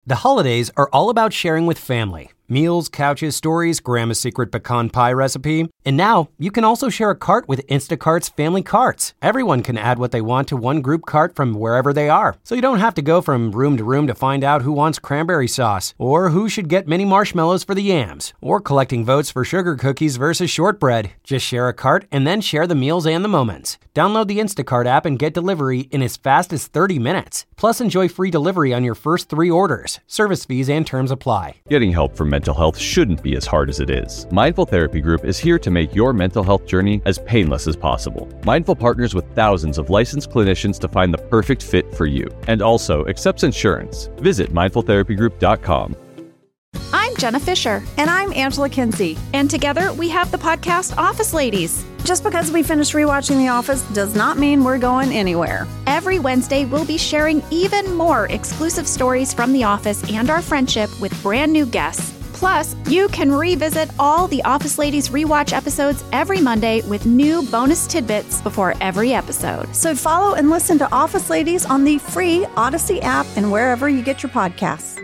The holidays are all about sharing with family. Meals, couches, stories, Grandma's secret pecan pie recipe. And now, you can also share a cart with Instacart's Family Carts. Everyone can add what they want to one group cart from wherever they are. So you don't have to go from room to find out who wants cranberry sauce, or who should get mini marshmallows for the yams, or collecting votes for sugar cookies versus shortbread. Just share a cart and then share the meals and the moments. Download the Instacart app and get delivery in as fast as 30 minutes. Plus, enjoy free delivery on your first 3 orders. Service fees and terms apply. Getting help for mental health shouldn't be as hard as it is. Mindful Therapy Group is here to make your mental health journey as painless as possible. Mindful partners with thousands of licensed clinicians to find the perfect fit for you, and also accepts insurance. Visit mindfultherapygroup.com. I'm Jenna Fisher. And I'm Angela Kinsey. And together we have the podcast Office Ladies. Just because we finished rewatching The Office does not mean we're going anywhere. Every Wednesday, we'll be sharing even more exclusive stories from The Office and our friendship with brand new guests. Plus, you can revisit all the Office Ladies rewatch episodes every Monday with new bonus tidbits before every episode. So follow and listen to Office Ladies on the free Odyssey app and wherever you get your podcasts.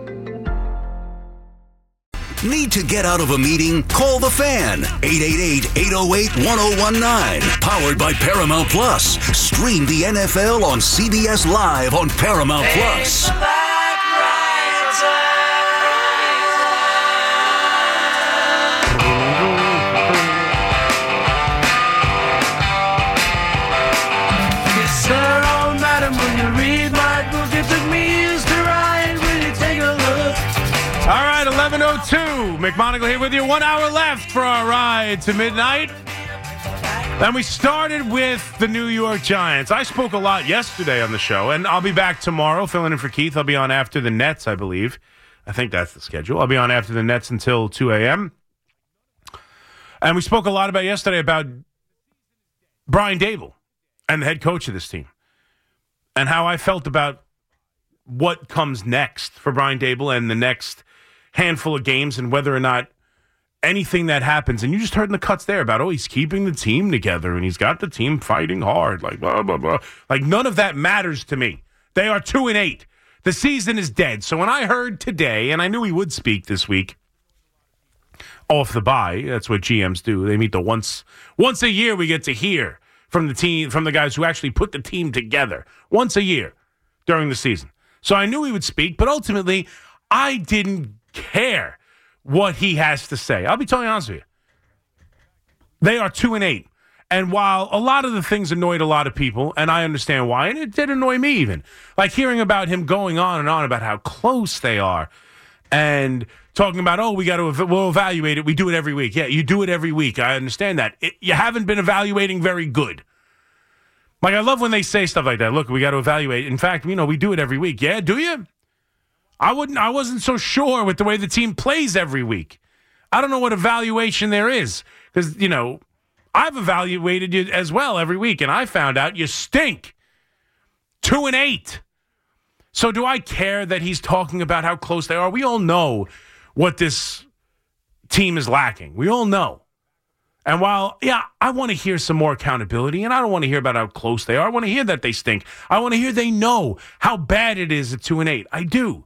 Need to get out of a meeting? Call the Fan. 888-808-1019. Powered by Paramount Plus. Stream the NFL on CBS Live on Paramount Plus. All right, 11:02. McMonagle here with you. 1 hour left for our ride to midnight. And we started with the New York Giants. I spoke a lot yesterday on the show, and I'll be back tomorrow filling in for Keith. I'll be on after the Nets, I believe. I think that's the schedule. I'll be on after the Nets until 2 a.m. And we spoke a lot about yesterday about Brian Daboll and the head coach of this team and how I felt about what comes next for Brian Daboll and the next handful of games and whether or not anything that happens. And you just heard in the cuts there about, he's keeping the team together and he's got the team fighting hard, like blah, blah, blah. Like none of that matters to me. They are 2-8. The season is dead. So when I heard today, and I knew he would speak this week off the bye, that's what GMs do. They meet once a year we get to hear from the team, from the guys who actually put the team together once a year during the season. So I knew he would speak, but ultimately I didn't care what he has to say. I'll be totally honest with you. They are 2-8. And while a lot of the things annoyed a lot of people, and I understand why, and it did annoy me even, like hearing about him going on and on about how close they are and talking about, we'll evaluate it. We do it every week. Yeah, you do it every week. I understand that. You haven't been evaluating very good. Like, I love when they say stuff like that. Look, we got to evaluate. In fact, we do it every week. Yeah, do you? I wasn't so sure with the way the team plays every week. I don't know what evaluation there is because, I've evaluated you as well every week, and I found out you stink. 2-8. So do I care that he's talking about how close they are? We all know what this team is lacking. We all know. And while, I want to hear some more accountability, and I don't want to hear about how close they are. I want to hear that they stink. I want to hear they know how bad it is at 2-8. I do.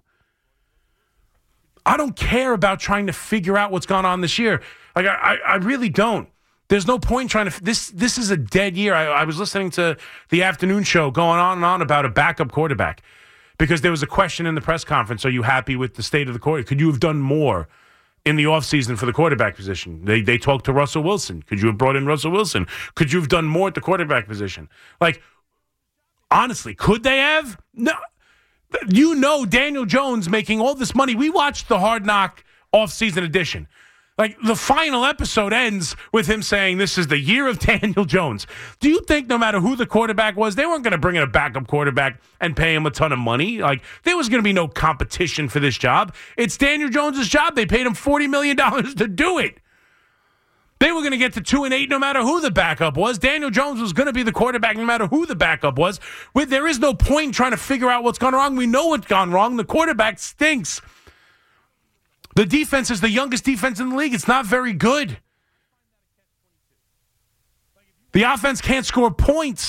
I don't care about trying to figure out what's gone on this year. Like, I really don't. There's no point trying to. This is a dead year. I was listening to the afternoon show going on and on about a backup quarterback because there was a question in the press conference. Are you happy with the state of the quarterback? Could you have done more in the offseason for the quarterback position? They talked to Russell Wilson. Could you have brought in Russell Wilson? Could you have done more at the quarterback position? Like, honestly, could they have? No. Daniel Jones making all this money. We watched the Hard Knock offseason edition. Like, the final episode ends with him saying, this is the year of Daniel Jones. Do you think no matter who the quarterback was, they weren't going to bring in a backup quarterback and pay him a ton of money? Like, there was going to be no competition for this job. It's Daniel Jones' job. They paid him $40 million to do it. They were going to get to 2-8 no matter who the backup was. Daniel Jones was going to be the quarterback no matter who the backup was. There is no point in trying to figure out what's gone wrong. We know what's gone wrong. The quarterback stinks. The defense is the youngest defense in the league. It's not very good. The offense can't score points.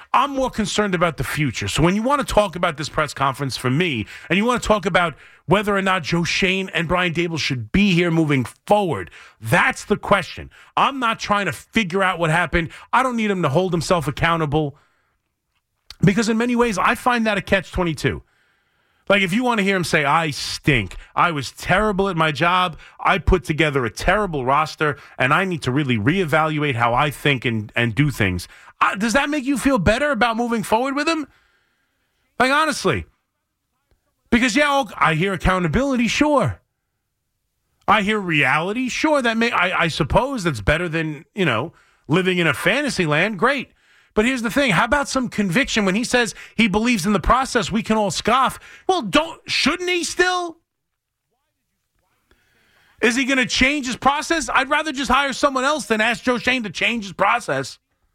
I'm more concerned about the future. So when you want to talk about this press conference for me, and you want to talk about whether or not Joe Schoen and Brian Daboll should be here moving forward, that's the question. I'm not trying to figure out what happened. I don't need him to hold himself accountable, because in many ways, I find that a catch-22. Like, if you want to hear him say, I stink, I was terrible at my job, I put together a terrible roster, and I need to really reevaluate how I think and do things. Does that make you feel better about moving forward with him? Like, honestly. Because, yeah, I hear accountability, sure. I hear reality, sure. I suppose that's better than, living in a fantasy land. Great. But here's the thing. How about some conviction? When he says he believes in the process, we can all scoff. Well, shouldn't he still? Is he going to change his process? I'd rather just hire someone else than ask Joe Schoen to change his process.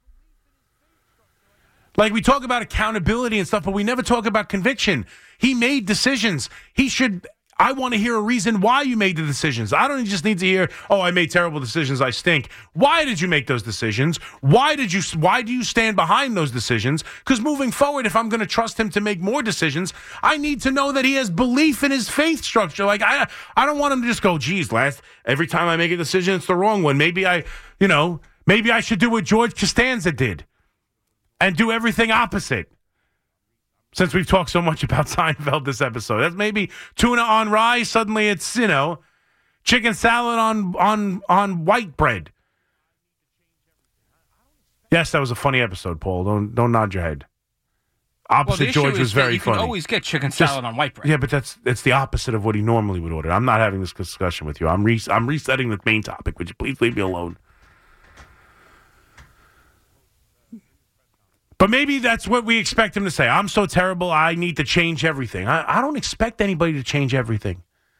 Like, we talk about accountability and stuff, but we never talk about conviction. He made decisions. I want to hear a reason why you made the decisions. I don't just need to hear, I made terrible decisions, I stink. Why did you make those decisions? Why do you stand behind those decisions? Because moving forward, if I'm going to trust him to make more decisions, I need to know that he has belief in his faith structure. Like, I don't want him to just go, geez, every time I make a decision, it's the wrong one. Maybe I should do what George Costanza did and do everything opposite. Since we've talked so much about Seinfeld this episode, that's maybe tuna on rye. Suddenly it's, chicken salad on white bread. Yes, that was a funny episode, Paul. Don't nod your head. Opposite George was very funny. You can always get chicken salad on white bread. Yeah, but it's the opposite of what he normally would order. I'm not having this discussion with you. I'm resetting the main topic. Would you please leave me alone? But maybe that's what we expect him to say. I'm so terrible, I need to change everything. I don't expect anybody to change everything.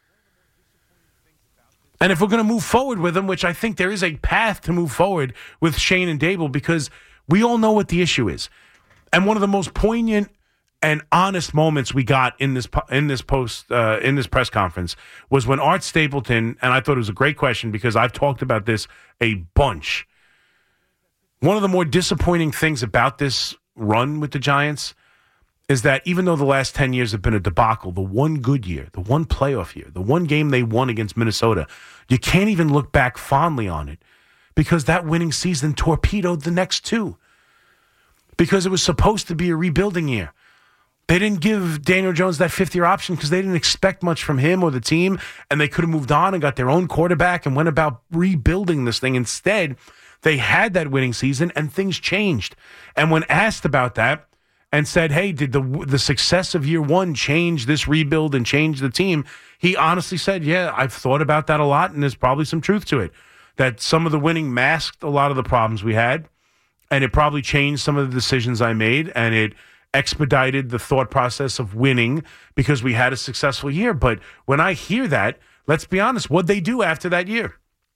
And if we're going to move forward with him, which I think there is a path to move forward with Schoen and Daboll, because we all know what the issue is. And one of the most poignant and honest moments we got in this press conference was when Art Stapleton, and I thought it was a great question because I've talked about this a bunch. One of the more disappointing things about this run with the Giants is that even though the last 10 years have been a debacle, the one good year, the one playoff year, the one game they won against Minnesota, you can't even look back fondly on it because that winning season torpedoed the next two. Because it was supposed to be a rebuilding year. They didn't give Daniel Jones that fifth-year option because they didn't expect much from him or the team, and they could have moved on and got their own quarterback and went about rebuilding this thing. Instead, they had that winning season, and things changed. And when asked about that and said, hey, did the success of year one change this rebuild and change the team? He honestly said, yeah, I've thought about that a lot, and there's probably some truth to it. That some of the winning masked a lot of the problems we had, and it probably changed some of the decisions I made, and it expedited the thought process of winning because we had a successful year. But when I hear that, let's be honest, what'd they do after that year?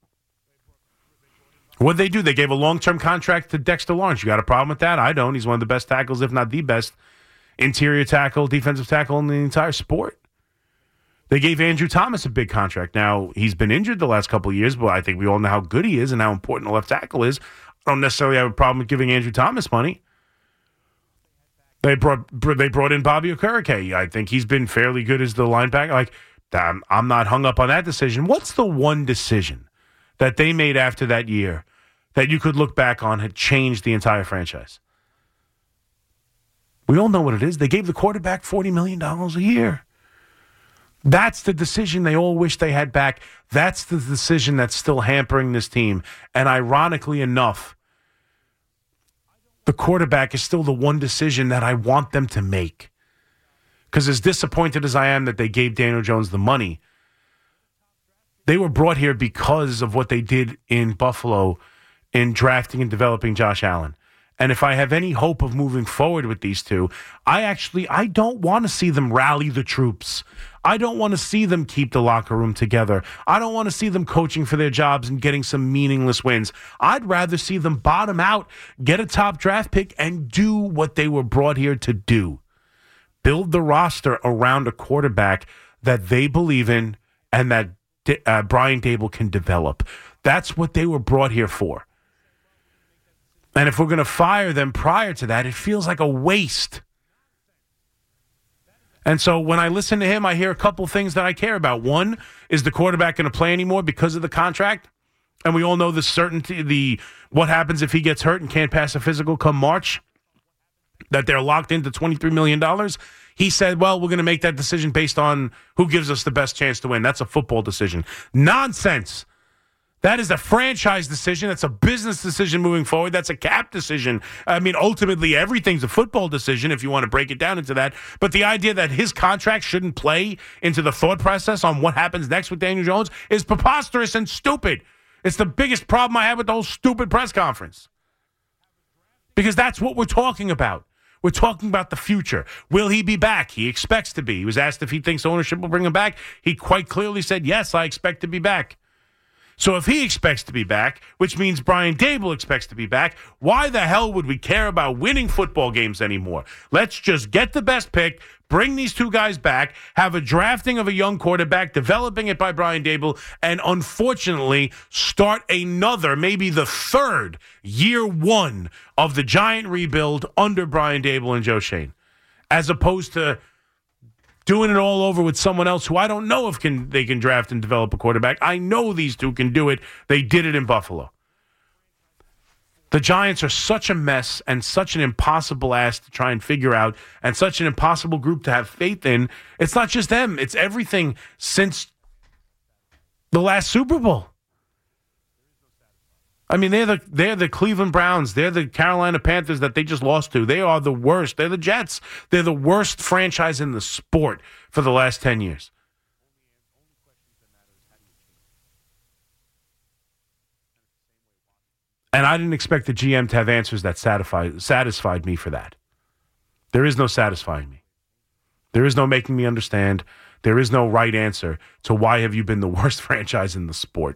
What'd they do? They gave a long-term contract to Dexter Lawrence. You got a problem with that? I don't. He's one of the best tackles, if not the best, interior tackle, defensive tackle in the entire sport. They gave Andrew Thomas a big contract. Now, he's been injured the last couple of years, but I think we all know how good he is and how important the left tackle is. I don't necessarily have a problem with giving Andrew Thomas money. They brought in Bobby Okereke. I think he's been fairly good as the linebacker. Like, I'm not hung up on that decision. What's the one decision that they made after that year that you could look back on had changed the entire franchise? We all know what it is. They gave the quarterback $40 million a year. That's the decision they all wish they had back. That's the decision that's still hampering this team. And ironically enough, the quarterback is still the one decision that I want them to make. Because as disappointed as I am that they gave Daniel Jones the money, they were brought here because of what they did in Buffalo in drafting and developing Josh Allen. And if I have any hope of moving forward with these two, I don't want to see them rally the troops. I don't want to see them keep the locker room together. I don't want to see them coaching for their jobs and getting some meaningless wins. I'd rather see them bottom out, get a top draft pick, and do what they were brought here to do. Build the roster around a quarterback that they believe in and that Brian Daboll can develop. That's what they were brought here for. And if we're going to fire them prior to that, it feels like a waste. And so when I listen to him, I hear a couple things that I care about. One, is the quarterback going to play anymore because of the contract? And we all know the certainty, what happens if he gets hurt and can't pass a physical come March, that they're locked into $23 million. He said, well, we're going to make that decision based on who gives us the best chance to win. That's a football decision. Nonsense. That is a franchise decision. That's a business decision moving forward. That's a cap decision. I mean, ultimately, everything's a football decision if you want to break it down into that. But the idea that his contract shouldn't play into the thought process on what happens next with Daniel Jones is preposterous and stupid. It's the biggest problem I have with the whole stupid press conference. Because that's what we're talking about. We're talking about the future. Will he be back? He expects to be. He was asked if he thinks ownership will bring him back. He quite clearly said, yes, I expect to be back. So if he expects to be back, which means Brian Daboll expects to be back, why the hell would we care about winning football games anymore? Let's just get the best pick, bring these two guys back, have a drafting of a young quarterback, developing it by Brian Daboll, and unfortunately start another, maybe the third, year one of the giant rebuild under Brian Daboll and Joe Schoen, as opposed to doing it all over with someone else who I don't know if they can draft and develop a quarterback. I know these two can do it. They did it in Buffalo. The Giants are such a mess and such an impossible ask to try and figure out and such an impossible group to have faith in. It's not just them. It's everything since the last Super Bowl. I mean, they're the Cleveland Browns. They're the Carolina Panthers that they just lost to. They are the worst. They're the Jets. They're the worst franchise in the sport for the last 10 years. And I didn't expect the GM to have answers that satisfied me for that. There is no satisfying me. There is no making me understand. There is no right answer to why have you been the worst franchise in the sport.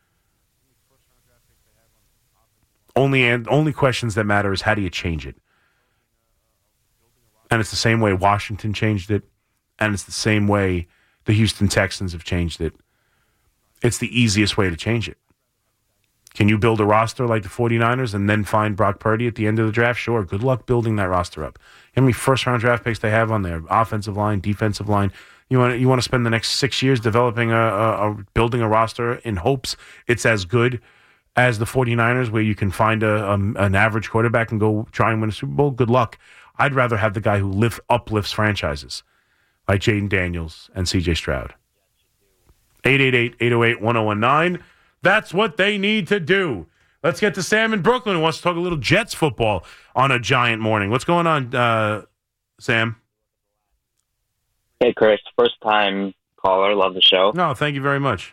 Only questions that matter is how do you change it? And it's the same way Washington changed it, and it's the same way the Houston Texans have changed it. It's the easiest way to change it. Can you build a roster like the 49ers and then find Brock Purdy at the end of the draft? Sure. Good luck building that roster up. How many first-round draft picks they have on their offensive line, defensive line? You want to spend the next 6 years developing building a roster in hopes it's as good as the 49ers, where you can find an average quarterback and go try and win a Super Bowl? Good luck. I'd rather have the guy who uplifts franchises like Jaden Daniels and C.J. Stroud. 888-808-1019. That's what they need to do. Let's get to Sam in Brooklyn, who wants to talk a little Jets football on a giant morning. What's going on, Sam? Hey, Chris. First-time caller. Love the show. No, thank you very much.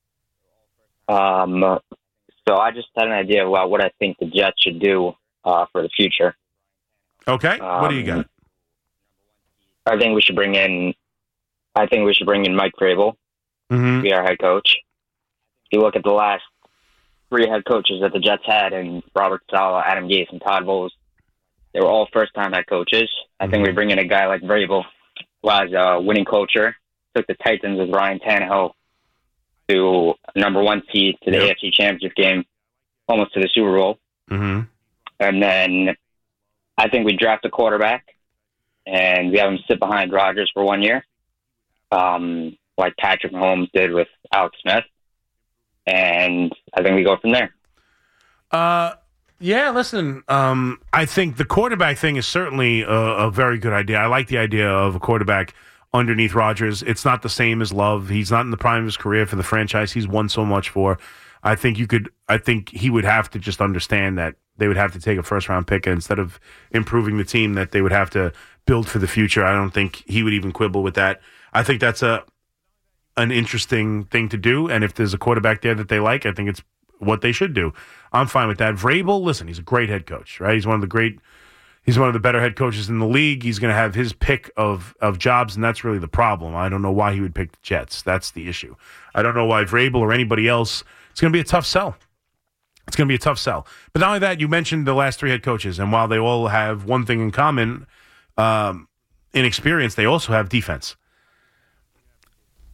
So I just had an idea about what I think the Jets should do for the future. Okay. What do you got? I think we should bring in Mike Vrabel to be our head coach. If you look at the last three head coaches that the Jets had, and Robert Saleh, Adam Gase, and Todd Bowles, they were all first-time head coaches. I think we bring in a guy like Vrabel, who has a winning culture, took the Titans with Ryan Tannehill to number one seed to the AFC Championship game, almost to the Super Bowl. And then I think we draft a quarterback and we have him sit behind Rodgers for 1 year, like Patrick Mahomes did with Alex Smith. And I think we go from there. Yeah, listen, I think the quarterback thing is certainly a very good idea. I like the idea of a quarterback underneath Rodgers. It's not the same as Love. He's not in the prime of his career for the franchise he's won so much for. I think he would have to just understand that they would have to take a first-round pick, and instead of improving the team, that they would have to build for the future. I don't think he would even quibble with that. I think that's an interesting thing to do, and if there's a quarterback there that they like, I think it's what they should do. I'm fine with that. Vrabel, listen, he's a great head coach, right? He's one of the better head coaches in the league. He's going to have his pick of jobs, and that's really the problem. I don't know why he would pick the Jets. That's the issue. I don't know why Vrabel or anybody else. It's going to be a tough sell. It's going to be a tough sell. But not only that, you mentioned the last three head coaches, and while they all have one thing in common, in experience, they also have defense.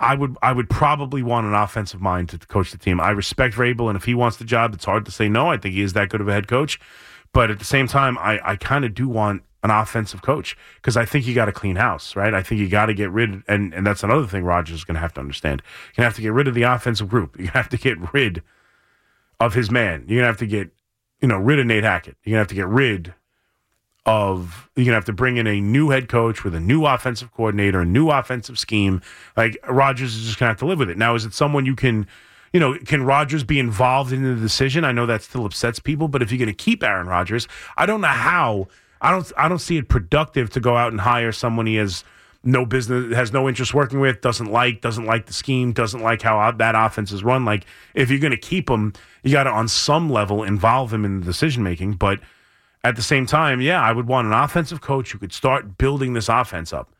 I would probably want an offensive mind to coach the team. I respect Vrabel, and if he wants the job, it's hard to say no. I think he is that good of a head coach. But at the same time, I kind of do want an offensive coach because I think you got to clean house, right? I think you got to get rid, and that's another thing Rodgers is going to have to understand. You're going to have to get rid of the offensive group. You have to get rid of his man. You're going to have to get, rid of Nate Hackett. You're going to have to get rid of, you're going to have to bring in a new head coach with a new offensive coordinator, a new offensive scheme. Like, Rodgers is just going to have to live with it. Now, is it someone you can Rodgers be involved in the decision? I know that still upsets people, but if you're going to keep Aaron Rodgers, I don't know how. I don't see it productive to go out and hire someone he has no business, has no interest working with, doesn't like the scheme, doesn't like how that offense is run. Like, if you're going to keep him, you got to, on some level, involve him in the decision-making. But at the same time, yeah, I would want an offensive coach who could start building this offense up.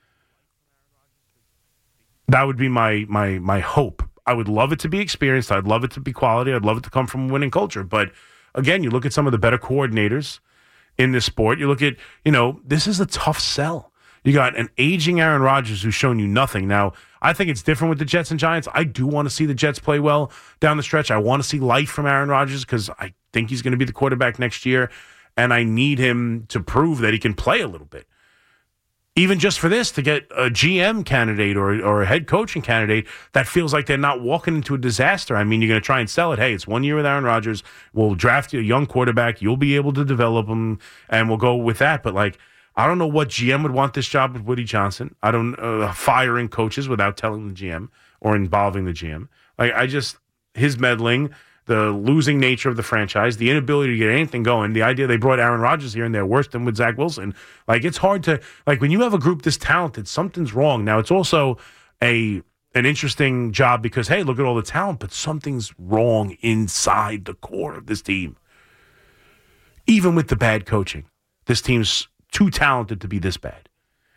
That would be my hope. I would love it to be experienced. I'd love it to be quality. I'd love it to come from a winning culture. But, again, you look at some of the better coordinators in this sport. You look at, this is a tough sell. You got an aging Aaron Rodgers who's shown you nothing. Now, I think it's different with the Jets and Giants. I do want to see the Jets play well down the stretch. I want to see life from Aaron Rodgers because I think he's going to be the quarterback next year, and I need him to prove that he can play a little bit. Even just for this, to get a GM candidate or a head coaching candidate that feels like they're not walking into a disaster. I mean, you're going to try and sell it. Hey, it's 1 year with Aaron Rodgers. We'll draft you a young quarterback. You'll be able to develop him, and we'll go with that. But, I don't know what GM would want this job with Woody Johnson. I don't firing coaches without telling the GM or involving the GM. His meddling, the losing nature of the franchise, the inability to get anything going, the idea they brought Aaron Rodgers here and they're worse than with Zach Wilson. It's hard to, when you have a group this talented, something's wrong. Now, it's also an interesting job because, hey, look at all the talent, but something's wrong inside the core of this team. Even with the bad coaching, this team's too talented to be this bad.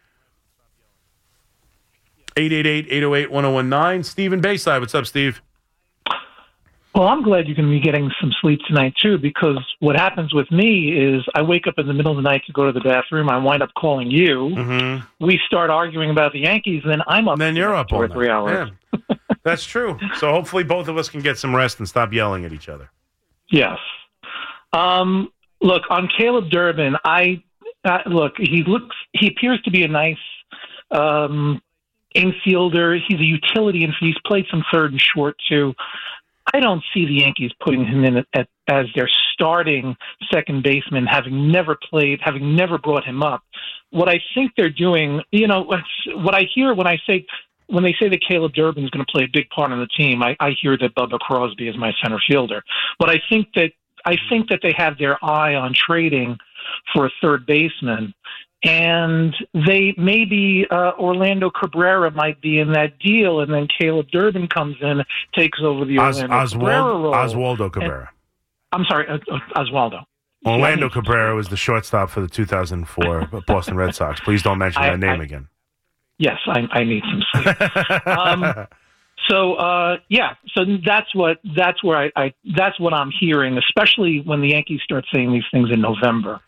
888-808-1019. Steve in Bayside. What's up, Steve? Well, I'm glad you're going to be getting some sleep tonight, too, because what happens with me is I wake up in the middle of the night to go to the bathroom. I wind up calling you. Mm-hmm. We start arguing about the Yankees, and then I'm up. And then you're up 2 or 3 hours. Yeah. That's true. So hopefully both of us can get some rest and stop yelling at each other. Yes. Look, on Caleb Durbin, he appears to be a nice infielder. He's a utility, and he's played some third and short, too. I don't see the Yankees putting him in as their starting second baseman, having never brought him up. What I think they're doing, what I hear when they say that Caleb Durbin is going to play a big part on the team, I hear that Bubba Crosby is my center fielder. But I think that they have their eye on trading for a third baseman. And they maybe Orlando Cabrera might be in that deal, and then Caleb Durbin comes in, takes over the Cabrera role. Oswaldo Cabrera. I'm sorry, Oswaldo. Orlando Cabrera was the shortstop for the 2004 Boston Red Sox. Please don't mention that name again. Yes, I need some sleep. So that's what I'm hearing, especially when the Yankees start saying these things in November.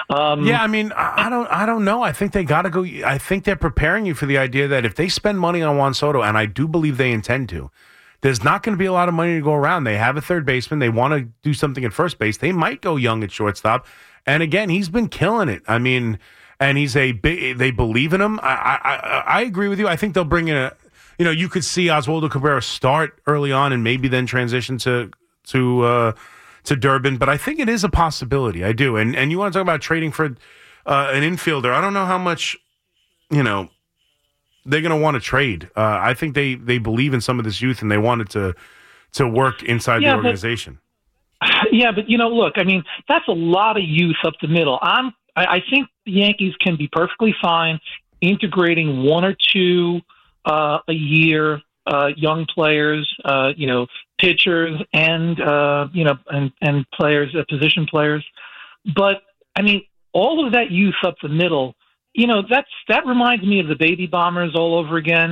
I don't know. I think they got to go. I think they're preparing you for the idea that if they spend money on Juan Soto, and I do believe they intend to, there's not going to be a lot of money to go around. They have a third baseman. They want to do something at first base. They might go young at shortstop. And again, he's been killing it. I mean, and they believe in him. I agree with you. I think they'll bring in you could see Oswaldo Cabrera start early on and maybe then transition to Durbin, but I think it is a possibility. I do. And you want to talk about trading for an infielder. I don't know how much, they're going to want to trade. I think they believe in some of this youth and they want it to work inside the organization. But look, I mean, that's a lot of youth up the middle. I think the Yankees can be perfectly fine integrating one or two a year young players, pitchers and players, position players. But I mean, all of that youth up the middle, that reminds me of the baby bombers all over again.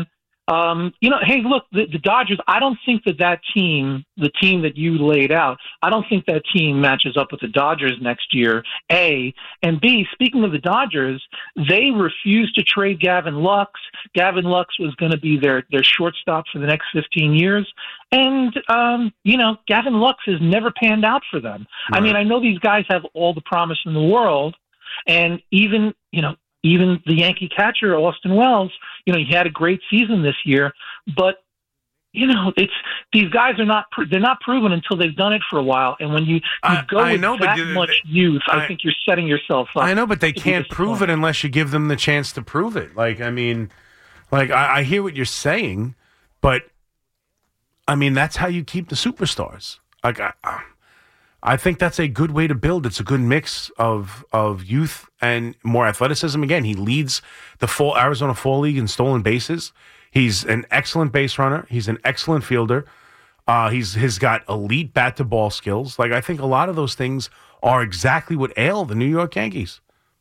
Hey, look, the Dodgers, I don't think that team, the team that you laid out, I don't think that team matches up with the Dodgers next year, A. And B, speaking of the Dodgers, they refused to trade Gavin Lux. Gavin Lux was going to be their shortstop for the next 15 years. And, Gavin Lux has never panned out for them. Right. I mean, I know these guys have all the promise in the world, and even the Yankee catcher, Austin Wells, he had a great season this year, but, these guys are they're not proven until they've done it for a while. And when you go with that much youth, I think you're setting yourself up. I know, but they can't prove it unless you give them the chance to prove it. I hear what you're saying, but that's how you keep the superstars. I think that's a good way to build. It's a good mix of youth and more athleticism. Again, he leads the Arizona Fall League in stolen bases. He's an excellent base runner. He's an excellent fielder. He's got elite bat-to-ball skills. I think a lot of those things are exactly what ail the New York Yankees.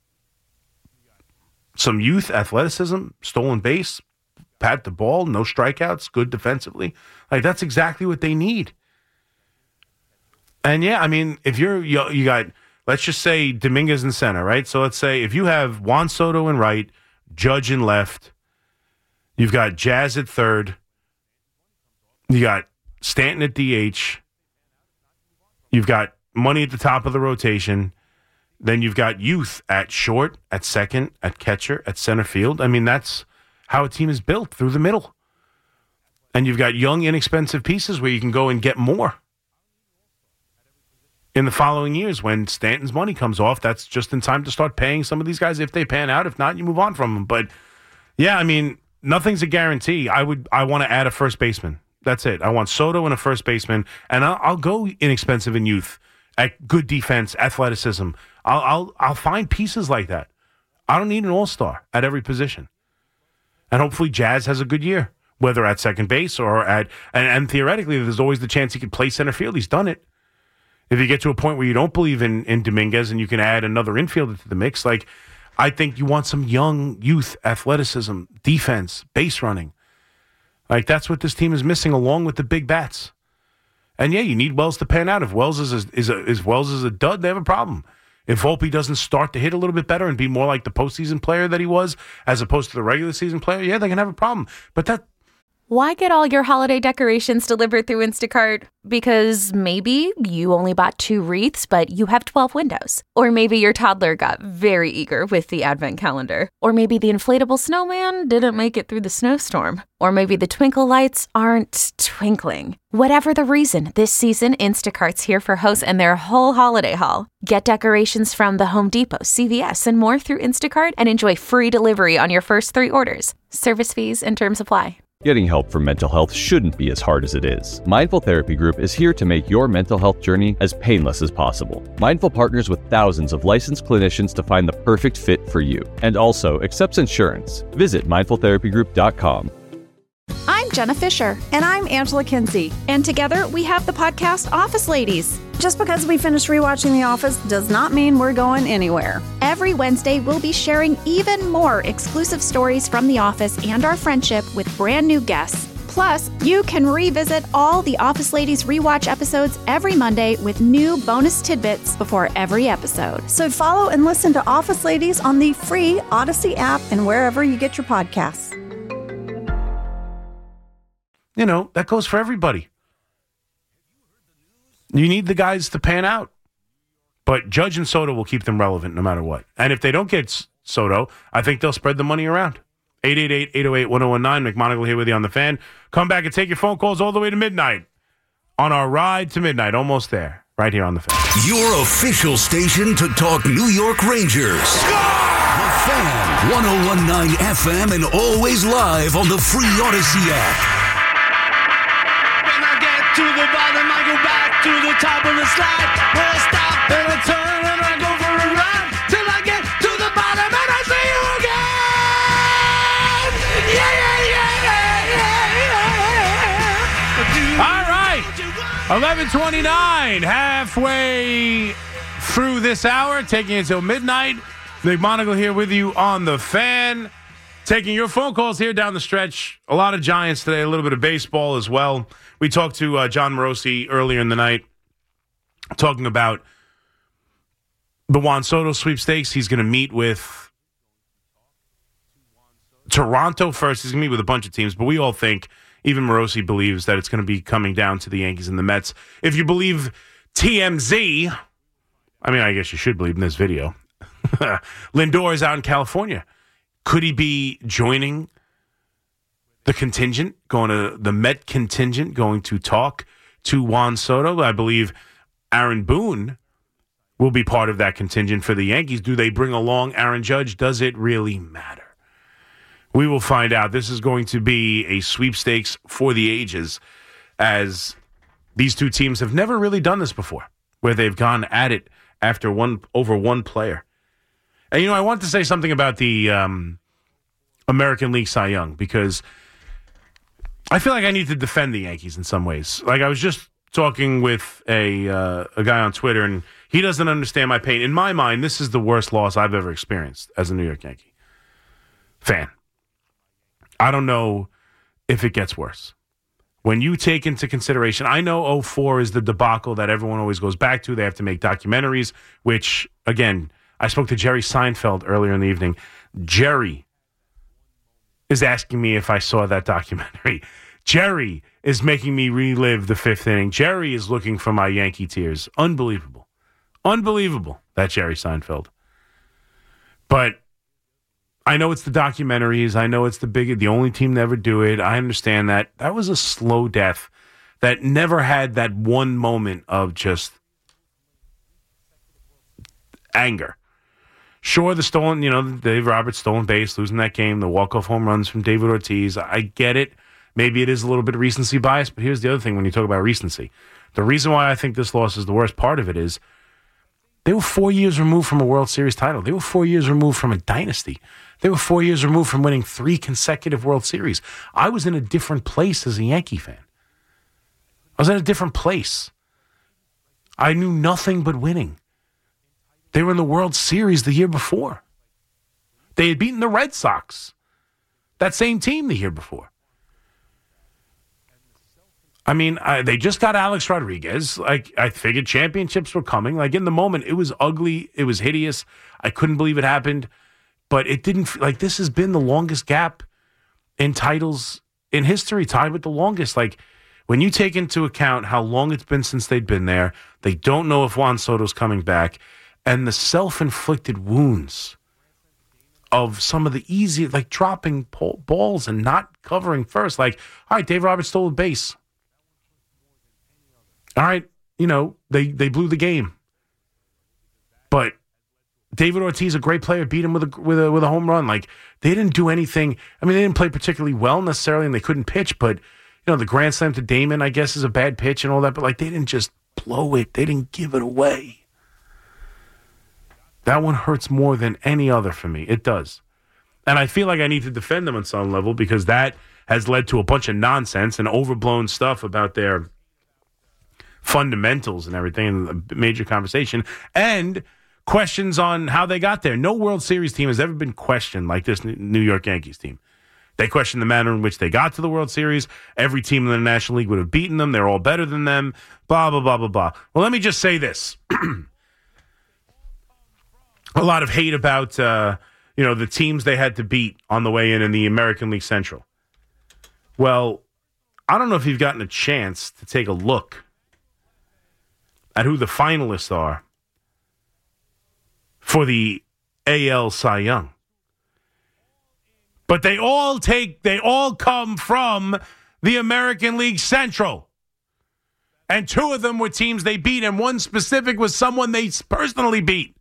Some youth, athleticism, stolen base, bat-to-ball, no strikeouts, good defensively. That's exactly what they need. And if you got, let's just say Dominguez in center, right? So let's say if you have Juan Soto in right, Judge in left, you've got Jazz at third, you got Stanton at DH, you've got Money at the top of the rotation, then you've got youth at short, at second, at catcher, at center field. That's how a team is built, through the middle. And you've got young, inexpensive pieces where you can go and get more. In the following years, when Stanton's money comes off, that's just in time to start paying some of these guys if they pan out. If not, you move on from them. But, nothing's a guarantee. I want to add a first baseman. That's it. I want Soto and a first baseman, and I'll go inexpensive in youth at good defense, athleticism. I'll find pieces like that. I don't need an all-star at every position. And hopefully Jazz has a good year, whether at second base or and theoretically, there's always the chance he could play center field. He's done it. If you get to a point where you don't believe in Dominguez and you can add another infielder to the mix, I think you want some young youth, athleticism, defense, base running. That's what this team is missing, along with the big bats. And you need Wells to pan out. If Wells is Wells is a dud, they have a problem. If Volpe doesn't start to hit a little bit better and be more like the postseason player that he was, as opposed to the regular season player, they can have a problem. But why get all your holiday decorations delivered through Instacart? Because maybe you only bought 2 wreaths, but you have 12 windows. Or maybe your toddler got very eager with the advent calendar. Or maybe the inflatable snowman didn't make it through the snowstorm. Or maybe the twinkle lights aren't twinkling. Whatever the reason, this season, Instacart's here for hosts and their whole holiday haul. Get decorations from the Home Depot, CVS, and more through Instacart and enjoy free delivery on your first 3 orders. Service fees and terms apply. Getting help for mental health shouldn't be as hard as it is. Mindful Therapy Group is here to make your mental health journey as painless as possible. Mindful partners with thousands of licensed clinicians to find the perfect fit for you, and also accepts insurance. Visit mindfultherapygroup.com. I'm Jenna Fisher. And I'm Angela Kinsey. And together we have the podcast Office Ladies. Just because we finished rewatching The Office does not mean we're going anywhere. Every Wednesday, we'll be sharing even more exclusive stories from The Office and our friendship with brand new guests. Plus, you can revisit all the Office Ladies rewatch episodes every Monday with new bonus tidbits before every episode. So follow and listen to Office Ladies on the free Odyssey app and wherever you get your podcasts. That goes for everybody. You need the guys to pan out. But Judge and Soto will keep them relevant no matter what. And if they don't get Soto, I think they'll spread the money around. 888-808-1019. McMonagle here with you on The Fan. Come back and take your phone calls all the way to midnight on our ride to midnight. Almost there. Right here on The Fan. Your official station to talk New York Rangers. The Fan. 101.9 FM and always live on the free Odyssey app. To the bottom, I go back to the top of the slide. Where I stop and I turn and I go for a ride till I get to the bottom and I see you again. Yeah. All right. 11:29, halfway through this hour, taking it till midnight. McMonagle here with you on The Fan. Taking your phone calls here down the stretch. A lot of Giants today, a little bit of baseball as well. We talked to John Morosi earlier in the night talking about the Juan Soto sweepstakes. He's going to meet with Toronto first. He's going to meet with a bunch of teams, but we all think, even Morosi believes, that it's going to be coming down to the Yankees and the Mets. If you believe TMZ, I mean, I guess you should believe in this video, Lindor is out in California. Could he be joining the contingent, going to the Met contingent, going to talk to Juan Soto? I believe Aaron Boone will be part of that contingent for the Yankees. Do they bring along Aaron Judge? Does it really matter? We will find out. This is going to be a sweepstakes for the ages, as these two teams have never really done this before, where they've gone at it after over one player. And, I want to say something about the American League Cy Young, because I feel like I need to defend the Yankees in some ways. Like, I was just talking with a guy on Twitter, and he doesn't understand my pain. In my mind, this is the worst loss I've ever experienced as a New York Yankee fan. I don't know if it gets worse. When you take into consideration, I know 2004 is the debacle that everyone always goes back to. They have to make documentaries, which, again, I spoke to Jerry Seinfeld earlier in the evening. Jerry is asking me if I saw that documentary. Jerry is making me relive the fifth inning. Jerry is looking for my Yankee tears. Unbelievable. Unbelievable, that Jerry Seinfeld. But I know it's the documentaries. I know it's the only team to ever do it. I understand that. That was a slow death that never had that one moment of just anger. Sure, the stolen, Dave Roberts stolen base, losing that game, the walk-off home runs from David Ortiz. I get it. Maybe it is a little bit of recency bias, but here's the other thing when you talk about recency. The reason why I think this loss is the worst part of it is they were 4 years removed from a World Series title. They were 4 years removed from a dynasty. They were 4 years removed from winning 3 consecutive World Series. I was in a different place as a Yankee fan. I was in a different place. I knew nothing but winning. They were in the World Series the year before. They had beaten the Red Sox, that same team, the year before. I mean, they just got Alex Rodriguez. Like, I figured championships were coming. Like, in the moment, it was ugly. It was hideous. I couldn't believe it happened. But it didn't, like, this has been the longest gap in titles in history, tied with the longest. Like, when you take into account how long it's been since they'd been there, they don't know if Juan Soto's coming back, and the self-inflicted wounds of some of the easy, like dropping balls and not covering first. Like, all right, Dave Roberts stole a base. All right, they blew the game. But David Ortiz, a great player, beat him with a home run. Like, they didn't do anything. I mean, they didn't play particularly well necessarily, and they couldn't pitch. But, the grand slam to Damon, I guess, is a bad pitch and all that. But, like, they didn't just blow it. They didn't give it away. That one hurts more than any other for me. It does. And I feel like I need to defend them on some level, because that has led to a bunch of nonsense and overblown stuff about their fundamentals and everything, and a major conversation, and questions on how they got there. No World Series team has ever been questioned like this New York Yankees team. They question the manner in which they got to the World Series. Every team in the National League would have beaten them. They're all better than them. Blah, blah, blah, blah, blah. Well, let me just say this. A lot of hate about, the teams they had to beat on the way in the American League Central. Well, I don't know if you've gotten a chance to take a look at who the finalists are for the AL Cy Young. But they all come from the American League Central. And 2 of them were teams they beat, and one specific was someone they personally beat.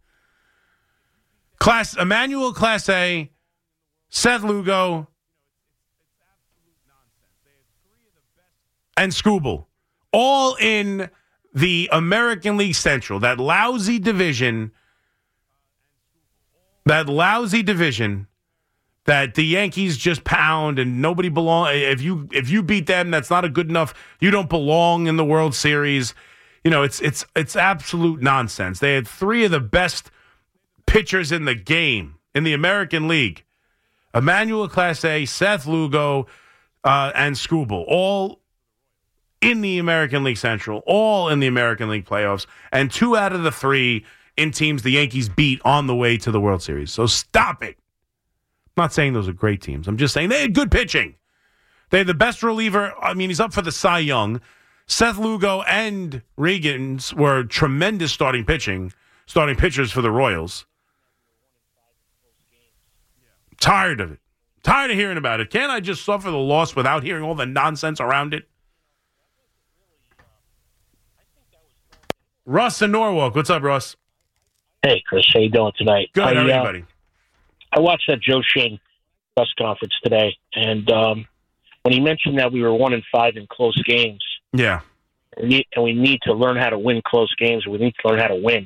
Emmanuel Clase, Seth Lugo, and Skubal, all in the American League Central, that lousy division that the Yankees just pound and nobody belong. If you beat them, that's not a good enough. You don't belong in the World Series. It's absolute nonsense. They had 3 of the best pitchers in the game, in the American League, Emmanuel Clase, Seth Lugo, and Skubal, all in the American League Central, all in the American League playoffs, and 2 out of the 3 in teams the Yankees beat on the way to the World Series. So stop it. I'm not saying those are great teams. I'm just saying they had good pitching. They had the best reliever. I mean, he's up for the Cy Young. Seth Lugo and Regans were tremendous starting pitchers for the Royals. Tired of it. Tired of hearing about it. Can't I just suffer the loss without hearing all the nonsense around it? Russ in Norwalk. What's up, Russ? Hey, Chris. How you doing tonight? Good. How are you, buddy? I watched that Joe Shane press conference today, and when he mentioned that we were 1-5 in close games, yeah, and we need to learn how to win close games. We need to learn how to win.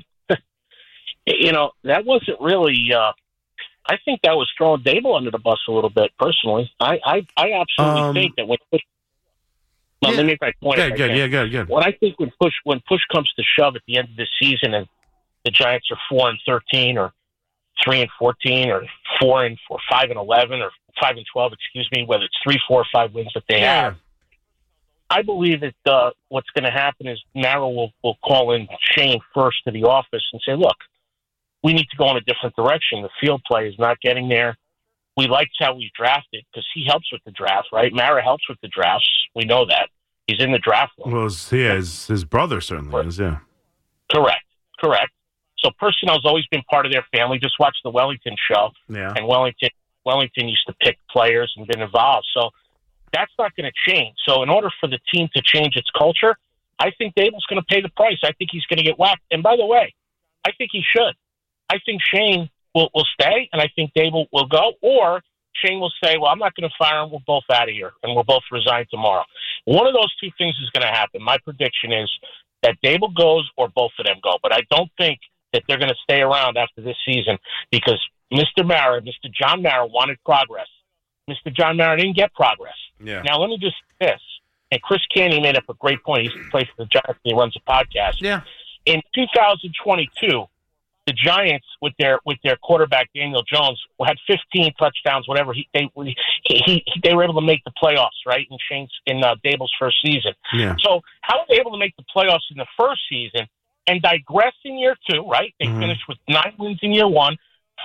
That wasn't really. I think that was throwing Dable under the bus a little bit. Personally, I absolutely think that when. Let me make my point. Good. When I think when push comes to shove at the end of the season, and the Giants are 4-13 or 3-14 or 4-5-11 or 5-12, excuse me, whether it's 3, 4, or 5 wins that they have, I believe that what's going to happen is Merrill will call in Shane first to the office and say, "Look, we need to go in a different direction. The field play is not getting there. We liked how we drafted," because he helps with the draft, right? Mara helps with the drafts. We know that. He's in the draft room. Well, his brother certainly is, yeah. Correct. So personnel's always been part of their family. Just watch the Wellington show. Yeah. And Wellington used to pick players and been involved. So that's not going to change. So in order for the team to change its culture, I think Dable's going to pay the price. I think he's going to get whacked. And by the way, I think he should. I think Shane will stay, and I think Dable will go, or Shane will say, "Well, I'm not going to fire him. We're both out of here, and we'll both resign tomorrow." One of those two things is going to happen. My prediction is that Dable goes or both of them go, but I don't think that they're going to stay around after this season because Mr. John Mara wanted progress. Mr. John Mara didn't get progress. Yeah. Now, let me just say this, and Chris Canty made up a great point. He plays for the Giants, and he runs a podcast. Yeah. In 2022, the Giants, with their quarterback Daniel Jones, had 15 touchdowns. Whatever they were able to make the playoffs, right? In Dable's first season. Yeah. So how were they able to make the playoffs in the first season and digress in year 2? Right? They finished with 9 wins in year 1.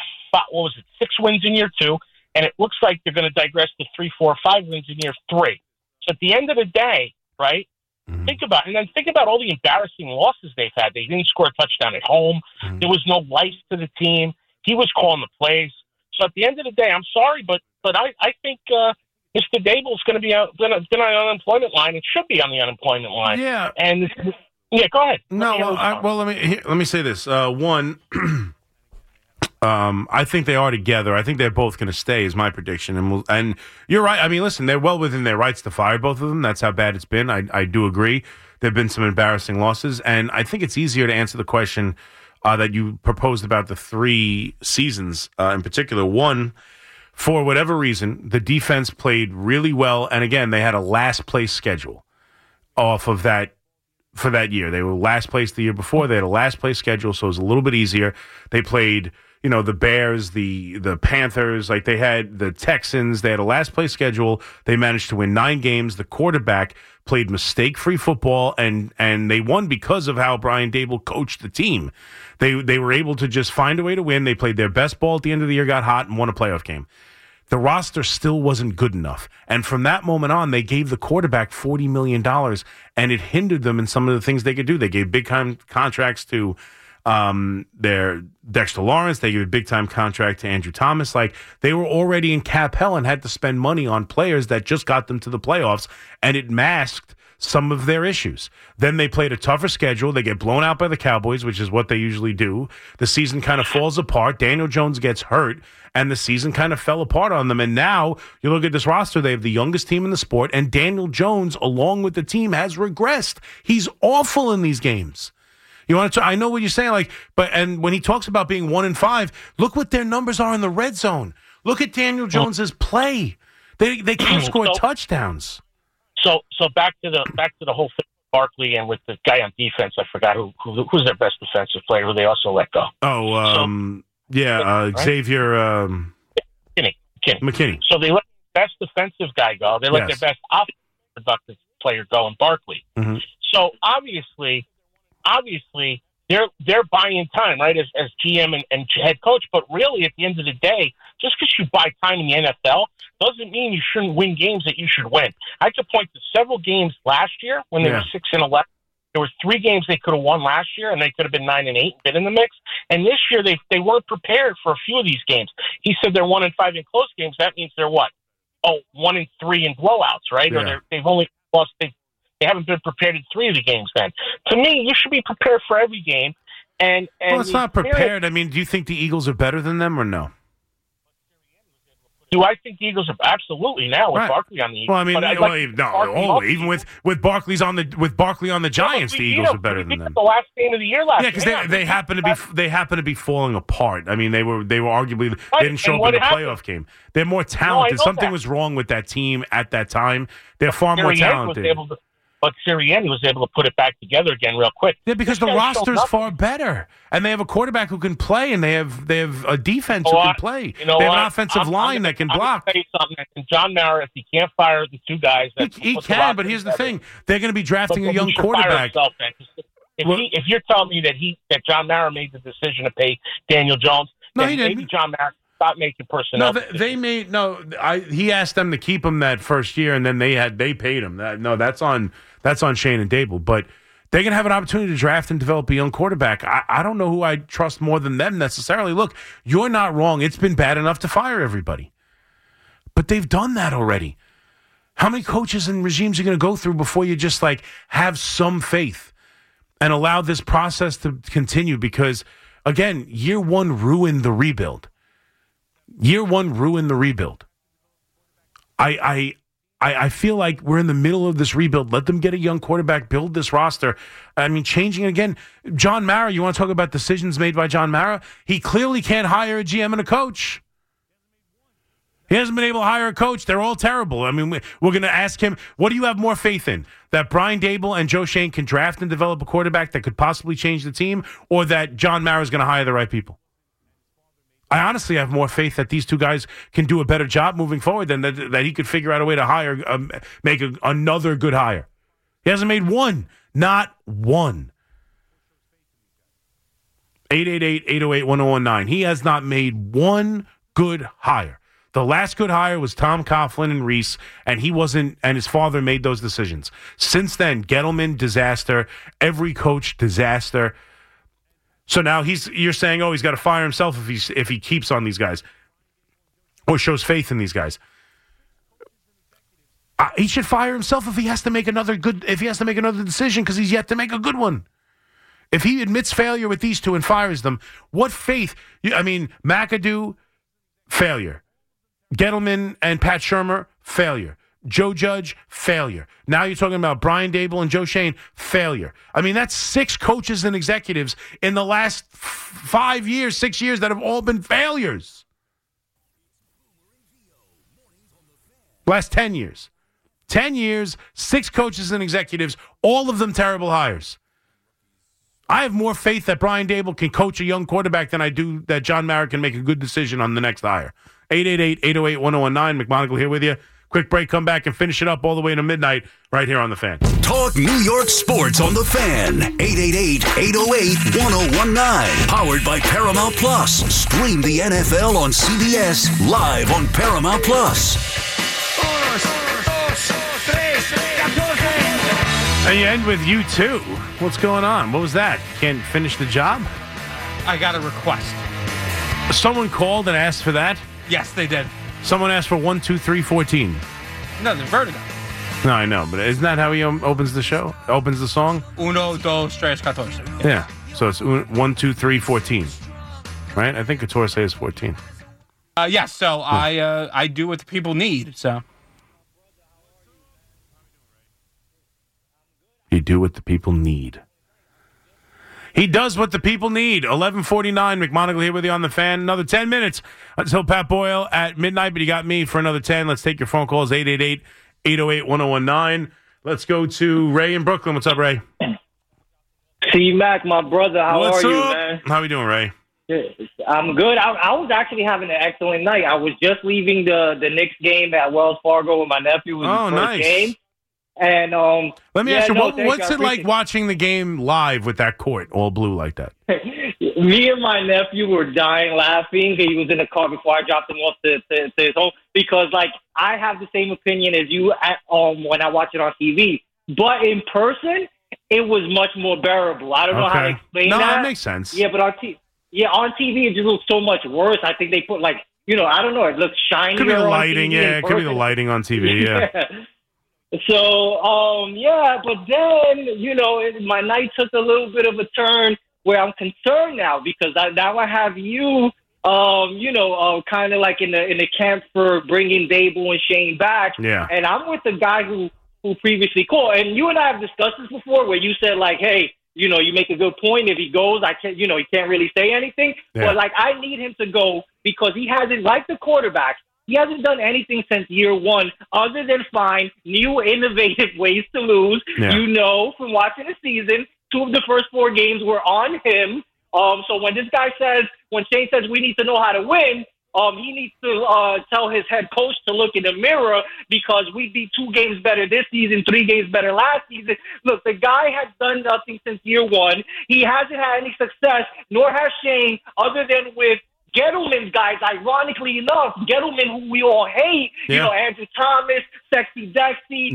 6 wins in year 2, and it looks like they're going to digress to 3, 4, 5 wins in year 3. So at the end of the day, right? Think about all the embarrassing losses they've had. They didn't score a touchdown at home. There was no life to the team. He was calling the plays. So at the end of the day, I'm sorry, but I think Mr. Dable is going to be on the unemployment line. It should be on the unemployment line. Yeah. And go ahead. Let me say this. One. I think they are together. I think they're both going to stay, is my prediction. And you're right. I mean, listen, they're well within their rights to fire both of them. That's how bad it's been. I do agree. There have been some embarrassing losses. And I think it's easier to answer the question that you proposed about the 3 seasons in particular. One, for whatever reason, the defense played really well. And again, they had a last place schedule off of that. For that year, they were last place the year before. They had a last place schedule, so it was a little bit easier. They played, the Bears, the Panthers, like they had the Texans. They had a last place schedule. They managed to win 9 games. The quarterback played mistake-free football, and they won because of how Brian Dable coached the team. They were able to just find a way to win. They played their best ball at the end of the year, got hot, and won a playoff game. The roster still wasn't good enough. And from that moment on, they gave the quarterback $40 million, and it hindered them in some of the things they could do. They gave big-time contracts to their Dexter Lawrence. They gave a big-time contract to Andrew Thomas. Like, they were already in cap hell and had to spend money on players that just got them to the playoffs, and it masked some of their issues. Then they played a tougher schedule. They get blown out by the Cowboys, which is what they usually do. The season kind of falls apart. Daniel Jones gets hurt, and the season kind of fell apart on them. And now you look at this roster, they have the youngest team in the sport, and Daniel Jones, along with the team, has regressed. He's awful in these games. You want to? I know what you're saying, and when he talks about being 1-5, look what their numbers are in the red zone. Look at Daniel Jones's play. They can't score touchdowns. So back to the whole thing with Barkley and with the guy on defense. I forgot who's their best defensive player who they also let go. Xavier McKinney. So they let their best defensive guy go. They let their best offensive productive player go in Barkley. Mm-hmm. So obviously, they're buying time, right, as GM and head coach. But really, at the end of the day, just because you buy time in the NFL doesn't mean you shouldn't win games that you should win. I could point to several games last year when they were 6-11. There were 3 games they could have won last year, and they could have been 9-8 and been in the mix. And this year, they weren't prepared for a few of these games. He said they're 1-5 in close games. That means they're what? 1-3 in blowouts, right? Yeah. Or they've only lost. They haven't been prepared in 3 of the games. Then, to me, you should be prepared for every game. And well, it's not prepared. I mean, do you think the Eagles are better than them or no? Do I think the Eagles are absolutely now with Barkley on the Eagles? Well, I mean, even with Barkley on the Giants, the Eagles are better than them. The last game of the year last year. Yeah, because they happen to be falling apart. I mean, they were arguably they didn't show up in the playoff game. They're more talented. Something was wrong with that team at that time. They're far more talented. But Sirianni was able to put it back together again real quick. Yeah, because the roster's far better, and they have a quarterback who can play, and they have a defense who can play. They have an offensive line that can block. I'm going to say something. And John Mara, if he can't fire the 2 guys, he can. But here's the thing: they're going to be drafting a young quarterback. If you're telling me that John Mara made the decision to pay Daniel Jones, no, then he didn't. Maybe John Mara stopped making personnel. He asked them to keep him that first year, and then they paid him. That's on Shane and Dable, but they're going to have an opportunity to draft and develop a young quarterback. I don't know who I trust more than them necessarily. Look, you're not wrong. It's been bad enough to fire everybody. But they've done that already. How many coaches and regimes are you going to go through before you just have some faith and allow this process to continue? Because, again, year 1 ruined the rebuild. I feel like we're in the middle of this rebuild. Let them get a young quarterback, build this roster. I mean, changing again. John Mara, you want to talk about decisions made by John Mara? He clearly can't hire a GM and a coach. He hasn't been able to hire a coach. They're all terrible. I mean, we're going to ask him, what do you have more faith in? That Brian Dable and Joe Shane can draft and develop a quarterback that could possibly change the team, or that John Mara is going to hire the right people? I honestly have more faith that these 2 guys can do a better job moving forward than that he could figure out a way to hire, make another good hire. He hasn't made one. Not one. 888-808-1019. He has not made one good hire. The last good hire was Tom Coughlin and Reese, and he wasn't, and his father made those decisions. Since then, Gettleman, disaster. Every coach, disaster. So now you're saying, he's got to fire himself if he keeps on these guys or shows faith in these guys. He should fire himself if he has to make another decision, because he's yet to make a good one. If he admits failure with these 2 and fires them, what faith? McAdoo, failure. Gettleman and Pat Shurmur, failure. Joe Judge, failure. Now you're talking about Brian Dable and Joe Shane, failure. I mean, that's 6 coaches and executives in the last 6 years that have all been failures. Last 10 years. 10 years, 6 coaches and executives, all of them terrible hires. I have more faith that Brian Dable can coach a young quarterback than I do that John Mara can make a good decision on the next hire. 888-808-1019. McMonagle here with you. Quick break, come back and finish it up all the way to midnight right here on The Fan. Talk New York sports on The Fan. 888-808-1019. Powered by Paramount Plus. Stream the NFL on CBS live on Paramount Plus. And you end with U2. What's going on? What was that? Can't finish the job? I got a request. Someone called and asked for that? Yes, they did. Someone asked for 1, 2, 3, 14. No, the Vertigo. No, I know, but isn't that how he opens the show? Opens the song? 1, 2, 3, 14. Yeah. So it's 1, 2, 3, 14. Right? I think Couture says 14. Yes, so yeah. I do what the people need, so. You do what the people need. He does what the people need. 11:49. McMonagle here with you on The Fan. Another 10 minutes until Pat Boyle at midnight, but you got me for another 10. Let's take your phone calls. 888-808-1019. Let's go to Ray in Brooklyn. What's up, Ray? C-Mac, my brother. How are you, man? How we doing, Ray? I'm good. I was actually having an excellent night. I was just leaving the Knicks game at Wells Fargo with my nephew. It was his first game. And let me ask you, what's it like watching the game live with that court all blue like that? Me and my nephew were dying laughing. He was in the car before I dropped him off to his home because, like, I have the same opinion as you when I watch it on TV. But in person, it was much more bearable. I don't know how to explain that. No, that makes sense. Yeah, but on TV, it just looks so much worse. I think they put, like, I don't know. It looks shinier. Could be the lighting, It could be the lighting on TV, yeah. So, but then, my night took a little bit of a turn where I'm concerned now because now I have you, kind of like in the camp for bringing Dable and Shane back. Yeah. And I'm with the guy who previously called. And you and I have discussed this before where you said, like, hey, you make a good point. If he goes, I can't, he can't really say anything. Yeah. But, like, I need him to go because he hasn't, like the quarterback, he hasn't done anything since year one other than find new innovative ways to lose. Yeah. From watching the season, 2 of the first 4 games were on him. So when Shane says we need to know how to win, he needs to tell his head coach to look in the mirror because we beat 2 games better this season, 3 games better last season. Look, the guy has done nothing since year one. He hasn't had any success, nor has Shane, other than with Gettleman's guys, ironically enough, Gettleman, who we all hate, Andrew Thomas, Sexy Dexy,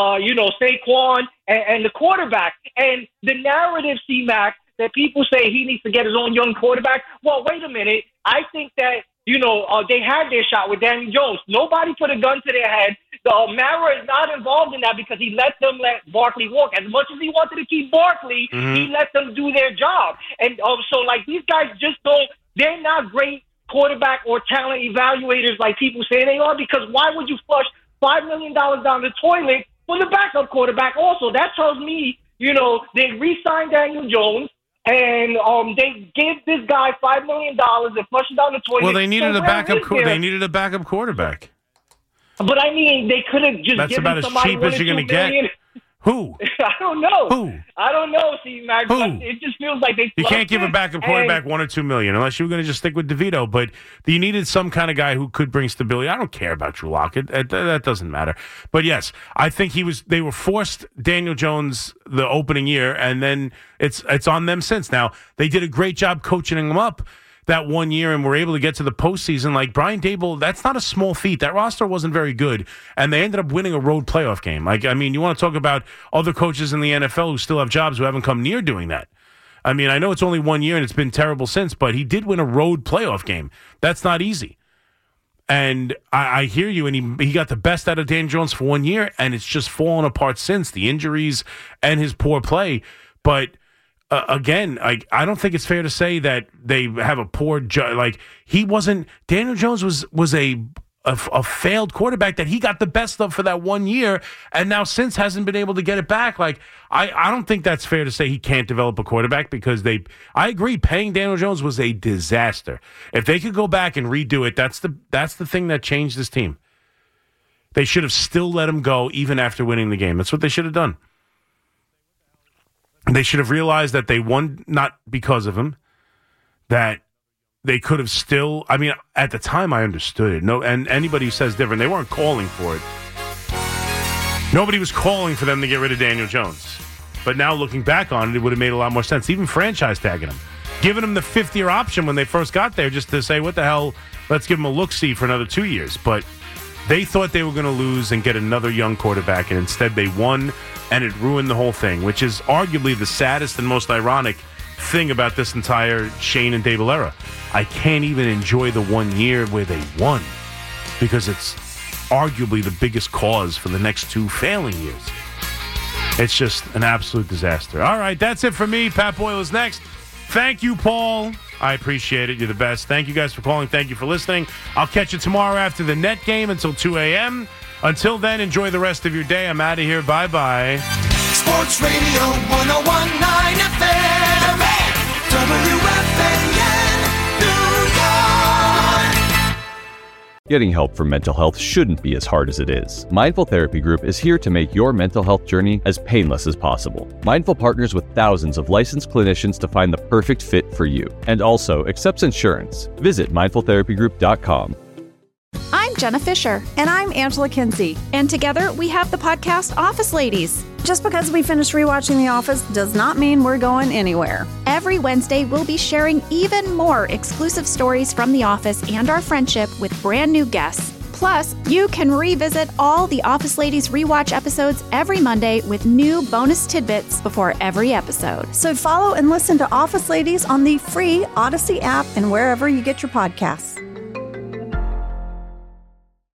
Saquon, and the quarterback. And the narrative, C-Mac, that people say he needs to get his own young quarterback. Well, wait a minute. I think that, they had their shot with Daniel Jones. Nobody put a gun to their head. Mara is not involved in that because he let Barkley walk. As much as he wanted to keep Barkley, he let them do their job. And so, like, these guys just don't. They're not great quarterback or talent evaluators like people say they are because why would you flush $5 million down the toilet for the backup quarterback also? That tells me, they re-signed Daniel Jones and they gave this guy $5 million and flushed it down the toilet. Well, they needed a backup quarterback. But, I mean, they could have just given somebody about as cheap as you're going to get. Who? I don't know. Who? I don't know, C-Mac. It just feels like they. You can't give a backup quarterback $1 or $2 million unless you were going to just stick with DeVito. But you needed some kind of guy who could bring stability. I don't care about Drew Lock. That doesn't matter. But yes, I think they were forced Daniel Jones the opening year, and then it's on them since. Now they did a great job coaching him up that 1 year and were able to get to the postseason. Like Brian Dable, that's not a small feat. That roster wasn't very good, and they ended up winning a road playoff game. Like, I mean, you want to talk about other coaches in the NFL who still have jobs who haven't come near doing that. I mean, I know it's only 1 year and it's been terrible since, but he did win a road playoff game. That's not easy. And I hear you, and he got the best out of Dan Jones for 1 year, and it's just fallen apart since, the injuries and his poor play. But again, I don't think it's fair to say that they have a poor like he wasn't. Daniel Jones was a failed quarterback that he got the best of for that 1 year, and now since hasn't been able to get it back. Like I don't think that's fair to say he can't develop a quarterback because I agree, paying Daniel Jones was a disaster. If they could go back and redo it, that's the thing that changed this team. They should have still let him go even after winning the game. That's what they should have done. They should have realized that they won not because of him, that they could have still. I mean, at the time, I understood it. No, and anybody who says different, they weren't calling for it. Nobody was calling for them to get rid of Daniel Jones. But now, looking back on it, it would have made a lot more sense. Even franchise tagging him, giving him the 5th-year option when they first got there, just to say, what the hell, let's give him a look-see for another 2 years. But they thought they were going to lose and get another young quarterback, and instead they won. And it ruined the whole thing, which is arguably the saddest and most ironic thing about this entire Shane and Dable era. I can't even enjoy the 1 year where they won because it's arguably the biggest cause for the next 2 failing years. It's just an absolute disaster. All right, that's it for me. Pat Boyle is next. Thank you, Paul. I appreciate it. You're the best. Thank you guys for calling. Thank you for listening. I'll catch you tomorrow after the net game until 2 a.m. Until then, enjoy the rest of your day. I'm out of here. Bye-bye. Sports Radio 101.9 FM. WFAN. Getting help for mental health shouldn't be as hard as it is. Mindful Therapy Group is here to make your mental health journey as painless as possible. Mindful partners with thousands of licensed clinicians to find the perfect fit for you, and also accepts insurance. Visit mindfultherapygroup.com. I'm Jenna Fisher. And I'm Angela Kinsey. And together we have the podcast Office Ladies. Just because we finished rewatching The Office does not mean we're going anywhere. Every Wednesday, we'll be sharing even more exclusive stories from The Office and our friendship with brand new guests. Plus, you can revisit all the Office Ladies rewatch episodes every Monday with new bonus tidbits before every episode. So follow and listen to Office Ladies on the free Odyssey app and wherever you get your podcasts.